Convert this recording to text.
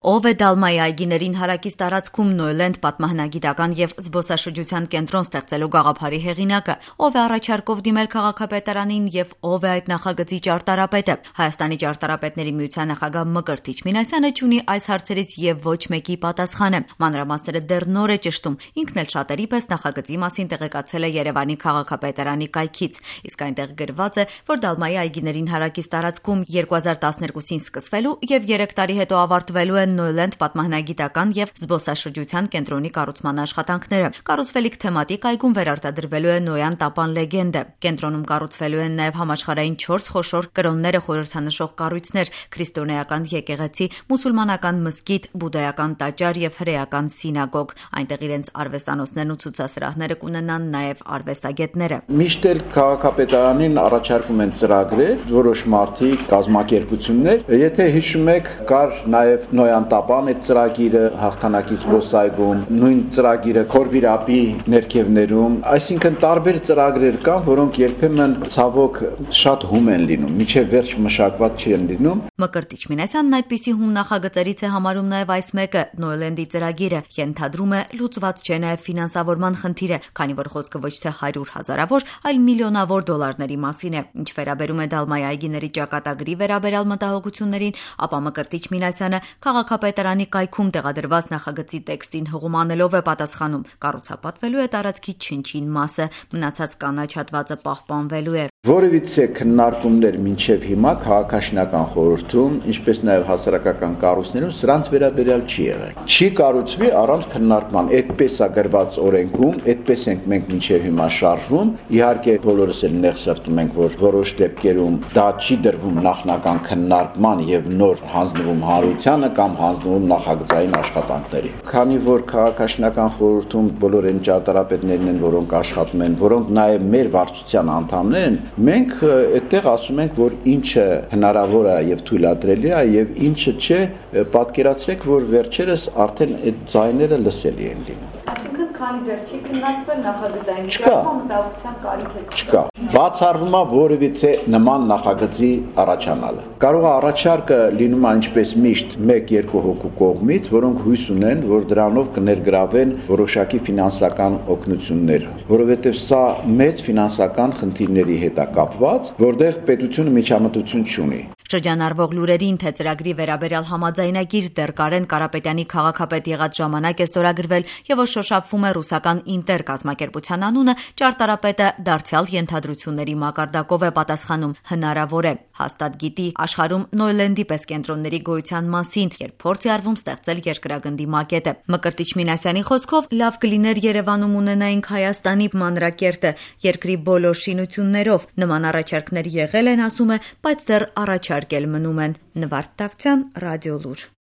Ով է Դալմայի այգիներին հարակից տարածքում Նոյլենդ պատմահնագիտական եւ զբոսաշրջության կենտրոն ստեղծելու գաղափարի հեղինակը, ով է առաջարկով դիմել քաղաքապետարանին եւ ով է այդ նախագծի ճարտարապետը։ Հայաստանի ճարտարապետների միության նախագահ Մկրտիչ Մինասյանը չունի այս հարցերից եւ ոչ մեկի պատասխանը։ Մանրամասները դեռ նոր է ճշտում, ինքն էլ շատերի պես նախագծի մասին տեղեկացել է Երևանի քաղաքապետարանի կայքից, իսկ այնտեղ գրված է, որ Դալմայի այգիներին հարակից տարածքում 2012-ին սկսվելու եւ 3 տարի հետո ավարտվելու են Նոյլենդ պատմահնագիտական եւ զբոսաշրջության կենտրոնի կառուցման աշխատանքները։ Կառուցվելիք թեմատիկ այգում վերարտադրվելու է Նոյան տապան լեգենդը։ Կենտրոնում կառուցվելու են նաեւ համաշխարհային 4 խոշոր կրոնները խորհրդանշող կառույցներ՝ քրիստոնեական եկեղեցի, մուսուլմանական մզկիթ, բուդդայական տաճար եւ հրեական սինագոգ։ Այնտեղ իրենց արվեստանոցներն ու ցուցասրահները կունենան նաեւ արվեստագետները։ Միշտ էլ քաղաքապետարանին առաջարկում են ծրագրեր, որոշ մարդիկ, կազմակերպություններ։ Եթե հիշում եք, կար նաեւ Նոյան տապան այդ ծրագիրը հաղթանակի զբոսայգում, նույն ծրագիրը Քորվիրապի ներքևներում, այսինքն տարբեր ծրագրեր կան, որոնք երբեմն ցավոք շատ հում են լինում, միջև վերջ մշակված չեն լինում։ Մկրտիչ Մինասյանն այդպիսի հում նախագծերից է համարում նաեւ այս մեկը՝ Նոյլենդի ծրագիրը, ենթադրում է լուծված չէ նաեւ ֆինանսավորման խնդիրը, քանի որ խոսքը ոչ թե 100 հազարավոր, այլ միլիոնավոր դոլարների մասին է։ Ինչ վերաբերում է Դալմայի այգիների ճակատագրի վերաբերյալ մտահոգություններին, ապա Մկրտիչ Մինասյանը քաղաքապետարանի կայքում տեղադրված նախագծի տեքստին հղումանելով է պատասխանում. կառուցապատվելու է տարածքի չնչին մասը, մնացած կանաչ հատվածը պահպանվելու է։ Որևիցե քննարկումներ մինչև հիմա քաղաքաշինական խորհրդում, ինչպես նաև հասարակական կառույցներում սրանց վերաբերյալ չի եղել։ Չի կառուցվի առանց քննարկման, այդպես է գրված օրենքում, այդպես ենք մենք մինչև հիմա շարժվում։ Իհարկե բոլորս էլ նեղ սրտում ենք, որ որոշ դեպքերում դա չի դրվում նախնական քննարկման եւ նոր հանձնվում հանրությանը կամ հանձնվում նախագծային աշխատանքների։ Քանի որ քաղաքաշինական խորհրդում բոլոր այն ճարտարապետներն են, որոնք աշխատում են, որոնք նաև մեր վարչության անդամներ են, մենք այդտեղ ասում ենք, որ ինչը հնարավոր է եւ թույլատրելի է եւ ինչը չէ, պատկերացրեք, որ վերջերս արդեն այդ ձայները լսելի են լինում։ Այսինքն քանի դեռ չի քննարկվել նախագծային մտահոգության կարիք չկա։ Բացառվում է որևիցե նման նախագծի առաջանալը։ Կարող է առաջարկը լինում է ինչպես միշտ 1-2 հոգու կողմից, որոնք հույս ունեն, որ դրանով կներգրավեն որոշակի ֆինանսական օգնություններ, որովհետև սա մեծ ֆինանսական խնդիրների հետ է կապված, որտեղ պետությունը միջամտություն չունի։ Շրջանառվող լուրերին, թե ծրագրի վերաբերյալ համաձայնագիր դեռ Կարեն Կարապետյանի քաղաքապետ եղած ժամանակ է ստորագրվել եւ որ շոշափվում է ռուսական Ինտեր կազմակերպության անունը, ճարտարապետը դարձյալ ենթադրությունների մակարդակով է պատասխանում. հնարավոր է, հաստատ գիտի աշխարհում Նոյլենդի պես կենտրոնների գոյության մասին, երբ փորձ է արվում ստեղծել երկրագնդի մակետը։ Մկրտիչ Մինասյանի խոսքով լավ կլիներ Երևանում ունենայինք Հայաստանի մանրակերտը երկրի բոլոր շինություններով։ Նման առաջարկներ եղել են, ասում է, բայց դեռ առաջարկել մնում են։ Նվարդ Տավթյան, Ռադիոլուր։